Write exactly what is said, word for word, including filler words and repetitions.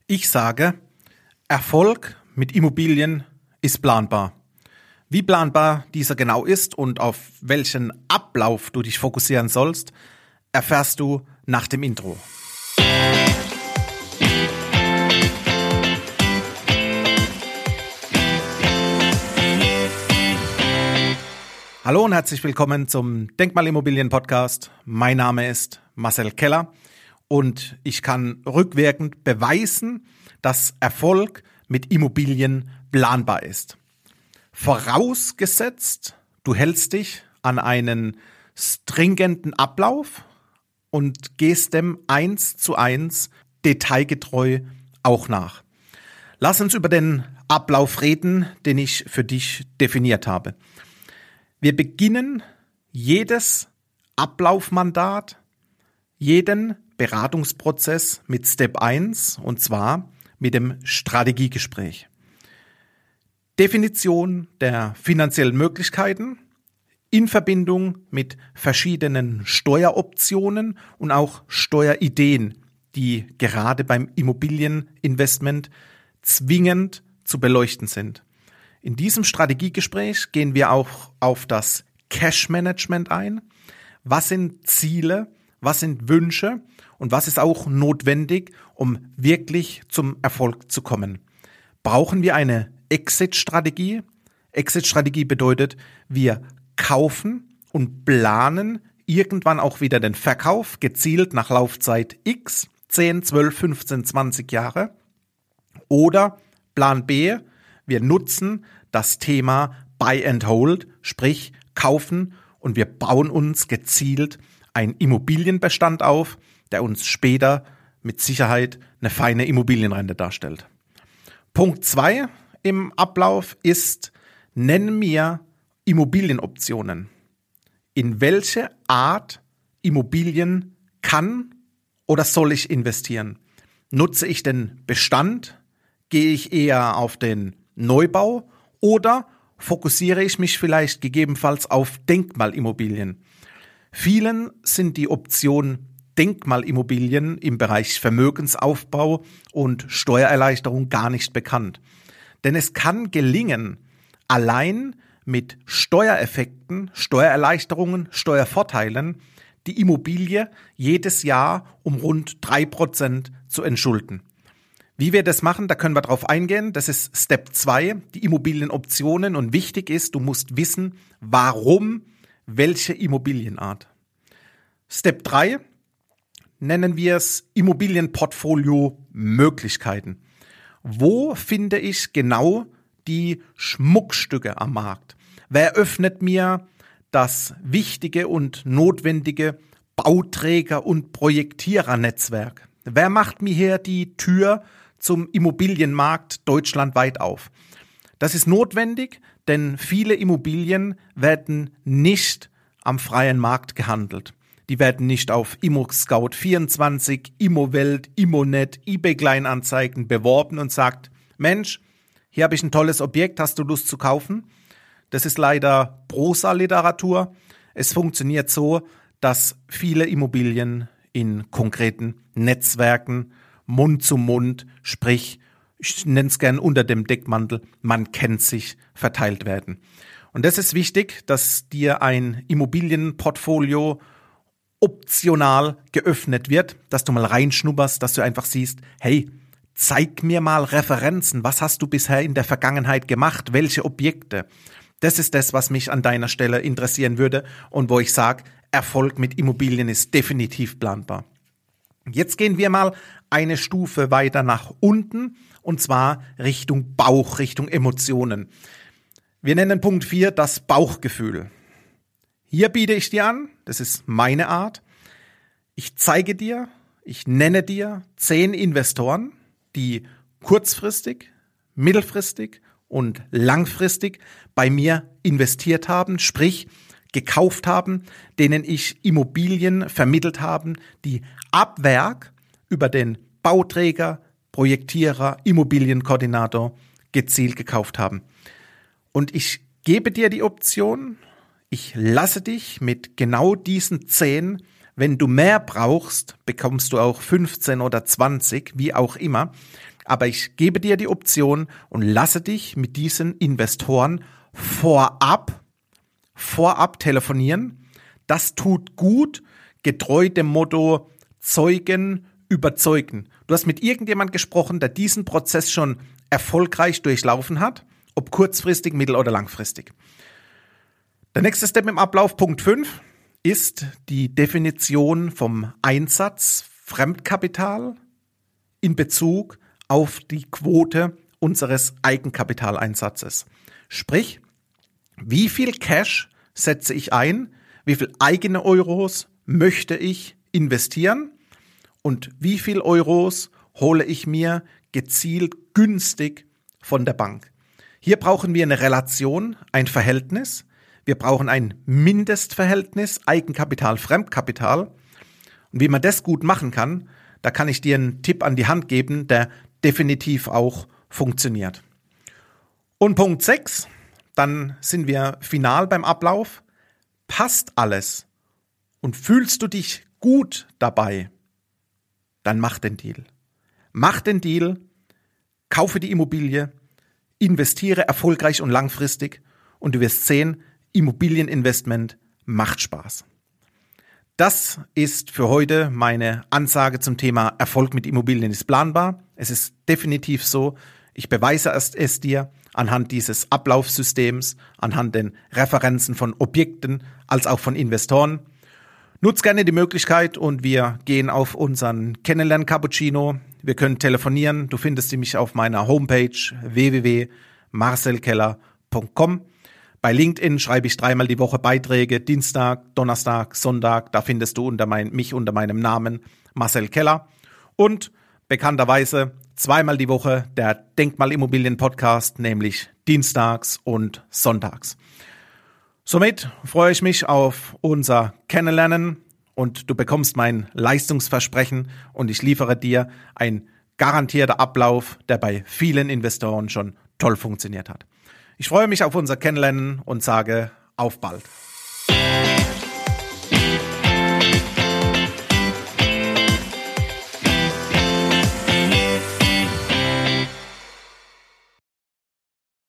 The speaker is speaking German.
Ich sage, Erfolg mit Immobilien ist planbar. Wie planbar dieser genau ist und auf welchen Ablauf du dich fokussieren sollst, erfährst du nach dem Intro. Hallo und herzlich willkommen zum Denkmalimmobilien-Podcast. Mein Name ist Marcel Keller und ich kann rückwirkend beweisen, dass Erfolg mit Immobilien planbar ist. Vorausgesetzt, du hältst dich an einen stringenten Ablauf und gehst dem eins zu eins detailgetreu auch nach. Lass uns über den Ablauf reden, den ich für dich definiert habe. Wir beginnen jedes Ablaufmandat, jeden Beratungsprozess mit Step eins und zwar mit dem Strategiegespräch. Definition der finanziellen Möglichkeiten in Verbindung mit verschiedenen Steueroptionen und auch Steuerideen, die gerade beim Immobilieninvestment zwingend zu beleuchten sind. In diesem Strategiegespräch gehen wir auch auf das Cash-Management ein. Was sind Ziele, was sind Wünsche und was ist auch notwendig, um wirklich zum Erfolg zu kommen? Brauchen wir eine Exit-Strategie? Exit-Strategie bedeutet, wir kaufen und planen irgendwann auch wieder den Verkauf, gezielt nach Laufzeit X, zehn, zwölf, fünfzehn, zwanzig Jahre. Oder Plan B, wir nutzen das Thema Buy and Hold, sprich kaufen und wir bauen uns gezielt einen Immobilienbestand auf, der uns später mit Sicherheit eine feine Immobilienrente darstellt. Punkt zwei im Ablauf ist, nenn mir Immobilienoptionen. In welche Art Immobilien kann oder soll ich investieren? Nutze ich den Bestand? Gehe ich eher auf den Neubau oder fokussiere ich mich vielleicht gegebenenfalls auf Denkmalimmobilien? Vielen sind die Optionen Denkmalimmobilien im Bereich Vermögensaufbau und Steuererleichterung gar nicht bekannt. Denn es kann gelingen, allein mit Steuereffekten, Steuererleichterungen, Steuervorteilen die Immobilie jedes Jahr um rund drei Prozent zu entschulden. Wie wir das machen, da können wir drauf eingehen. Das ist Step zwei, die Immobilienoptionen. Und wichtig ist, du musst wissen, warum, welche Immobilienart. Step drei, nennen wir es Immobilienportfolio-Möglichkeiten. Wo finde ich genau die Schmuckstücke am Markt? Wer öffnet mir das wichtige und notwendige Bauträger- und Projektierernetzwerk? Wer macht mir hier die Tür zum Immobilienmarkt deutschlandweit auf? Das ist notwendig, denn viele Immobilien werden nicht am freien Markt gehandelt. Die werden nicht auf ImmoScout vierundzwanzig, Immowelt, Immonet, eBay Kleinanzeigen beworben und sagt, Mensch, hier habe ich ein tolles Objekt, hast du Lust zu kaufen? Das ist leider Prosa-Literatur. Es funktioniert so, dass viele Immobilien in konkreten Netzwerken, Mund zu Mund, sprich, ich nenne es gern unter dem Deckmantel, man kennt sich, verteilt werden. Und das ist wichtig, dass dir ein Immobilienportfolio optional geöffnet wird, dass du mal reinschnupperst, dass du einfach siehst, hey, zeig mir mal Referenzen, was hast du bisher in der Vergangenheit gemacht, welche Objekte? Das ist das, was mich an deiner Stelle interessieren würde und wo ich sage, Erfolg mit Immobilien ist definitiv planbar. Jetzt gehen wir mal eine Stufe weiter nach unten und zwar Richtung Bauch, Richtung Emotionen. Wir nennen Punkt vier das Bauchgefühl. Hier biete ich dir an, das ist meine Art, ich zeige dir, ich nenne dir zehn Investoren, die kurzfristig, mittelfristig und langfristig bei mir investiert haben, sprich gekauft haben, denen ich Immobilien vermittelt habe, die ab Werk über den Bauträger, Projektierer, Immobilienkoordinator gezielt gekauft haben. Und ich gebe dir die Option, ich lasse dich mit genau diesen zehn Wenn du mehr brauchst, bekommst du auch fünfzehn oder zwanzig, wie auch immer. Aber ich gebe dir die Option und lasse dich mit diesen Investoren vorab, vorab telefonieren. Das tut gut, getreu dem Motto Zeugen überzeugen. Du hast mit irgendjemand gesprochen, der diesen Prozess schon erfolgreich durchlaufen hat, ob kurzfristig, mittel- oder langfristig. Der nächste Step im Ablauf, Punkt fünf, ist die Definition vom Einsatz Fremdkapital in Bezug auf die Quote unseres Eigenkapitaleinsatzes. Sprich, wie viel Cash setze ich ein, wie viel eigene Euros möchte ich investieren und wie viel Euros hole ich mir gezielt günstig von der Bank. Hier brauchen wir eine Relation, ein Verhältnis. Wir brauchen ein Mindestverhältnis Eigenkapital-Fremdkapital. Und wie man das gut machen kann, da kann ich dir einen Tipp an die Hand geben, der definitiv auch funktioniert. Und Punkt sechs, dann sind wir final beim Ablauf. Passt alles und fühlst du dich gut dabei, dann mach den Deal. Mach den Deal, kaufe die Immobilie, investiere erfolgreich und langfristig und du wirst sehen, Immobilieninvestment macht Spaß. Das ist für heute meine Ansage zum Thema Erfolg mit Immobilien ist planbar. Es ist definitiv so, ich beweise es dir anhand dieses Ablaufsystems, anhand den Referenzen von Objekten als auch von Investoren. Nutz gerne die Möglichkeit und wir gehen auf unseren Kennenlern-Cappuccino. Wir können telefonieren. Du findest mich auf meiner Homepage w w w punkt marcel keller punkt com. Bei LinkedIn schreibe ich dreimal die Woche Beiträge, Dienstag, Donnerstag, Sonntag. Da findest du unter mein, mich unter meinem Namen Marcel Keller. Und bekannterweise zweimal die Woche der Denkmal-Immobilien-Podcast, nämlich dienstags und sonntags. Somit freue ich mich auf unser Kennenlernen und du bekommst mein Leistungsversprechen und ich liefere dir ein garantierter Ablauf, der bei vielen Investoren schon toll funktioniert hat. Ich freue mich auf unser Kennenlernen und sage auf bald.